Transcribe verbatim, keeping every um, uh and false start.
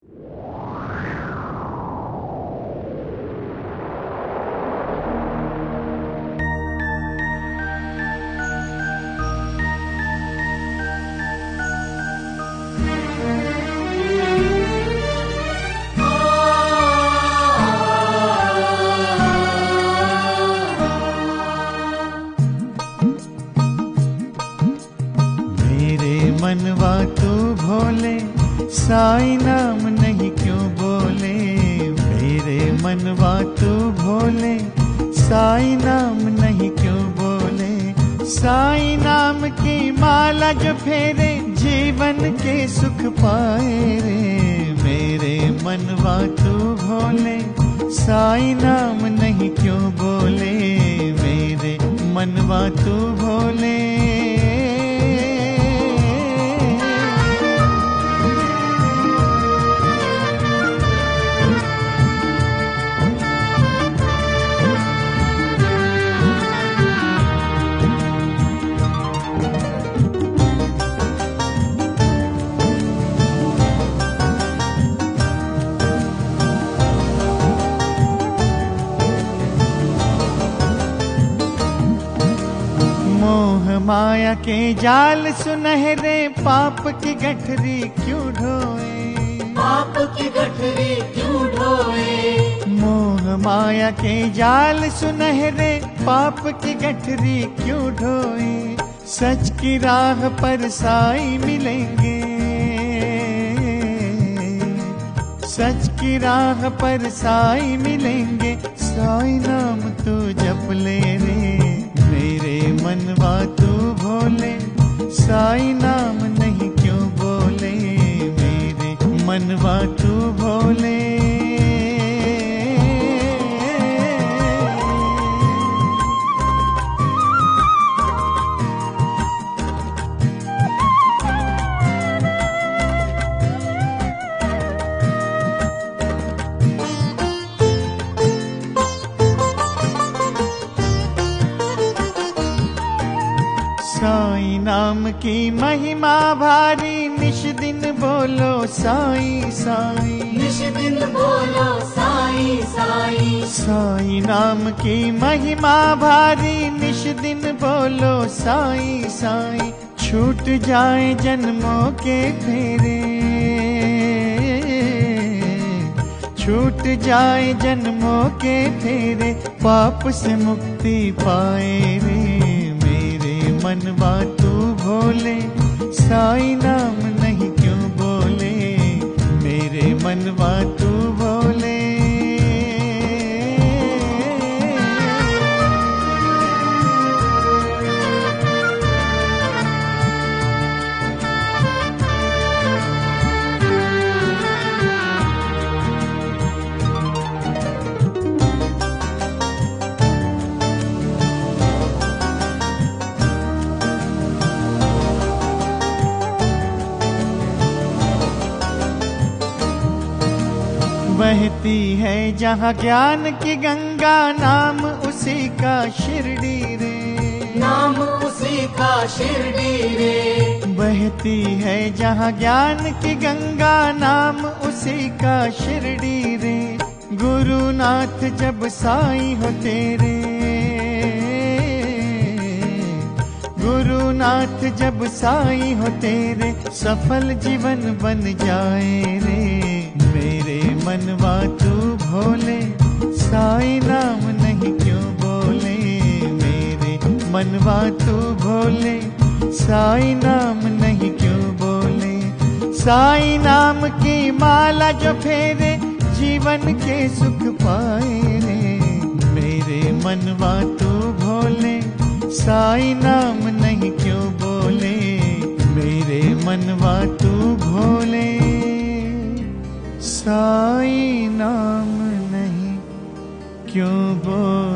मनवा तू भोले, साईं नाम नहीं क्यों बोले। मेरे मनवा तू भोले, साईं नाम नहीं क्यों बोले। साईं नाम की माला जो फेरे, जीवन के सुख पाए रे। मेरे मनवा तू भोले, साईं नाम नहीं क्यों बोले। मेरे मनवा तू भोले। मोह माया के जाल सुनहरे, पाप की गठरी क्यों ढोए। पाप की गठरी क्यों ढोए। मोह माया के जाल सुनहरे, पाप की गठरी क्यों ढोए। सच की राह पर साईं मिलेंगे, सच की राह पर साईं मिलेंगे। साईं नाम तू जप ले रे। मेरे मनवा तू भोले, साईं नाम नहीं क्यों बोले। मेरे मनवा तू भोले। साईं नाम की महिमा भारी, निश दिन बोलो साईं साईं। निश दिन बोलो साईं साईं। साईं नाम की महिमा भारी, निश दिन बोलो साईं साईं। छूट जाए जन्मों के फेरे, छूट जाए जन्मों के फेरे। पाप से मुक्ति पाए रे। मनवा तू भोले, साईं नाम नहीं क्यों बोले। मेरे मनवा तू भोले। बहती है जहाँ ज्ञान की गंगा, नाम उसी का शिरडी रे। नाम उसी का शिरडी रे। बहती है जहाँ ज्ञान की गंगा, नाम उसी का शिरडी रे। गुरुनाथ जब साईं हो तेरे, गुरुनाथ जब साईं हो तेरे। सफल जीवन बन जाए रे। मेरे मनवा तू भोले, साईं नाम नहीं क्यों बोले। मेरे मनवा तू भोले, साईं नाम नहीं क्यों बोले। साईं नाम की माला जो फेरे, जीवन के सुख पाए रे। मेरे मनवा तू भोले, साईं नाम नहीं क्यों बोले। मेरे मनवा तू भोले, साईं नाम नहीं क्यों बोले।